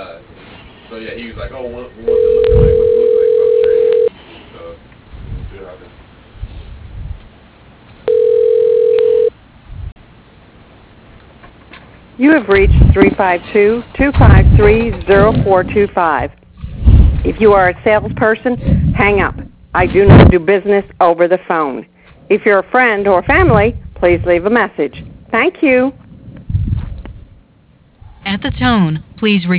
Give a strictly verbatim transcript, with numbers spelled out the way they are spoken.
uh, so yeah, he was like, oh, what, what's it looking like? What's it looking like? So I'm sure you. So we'll see what happens. You have reached three five two, two five three, zero four two five. If you are a salesperson, hang up. I do not do business over the phone. If you're a friend or family, please leave a message. Thank you. At the tone, please record.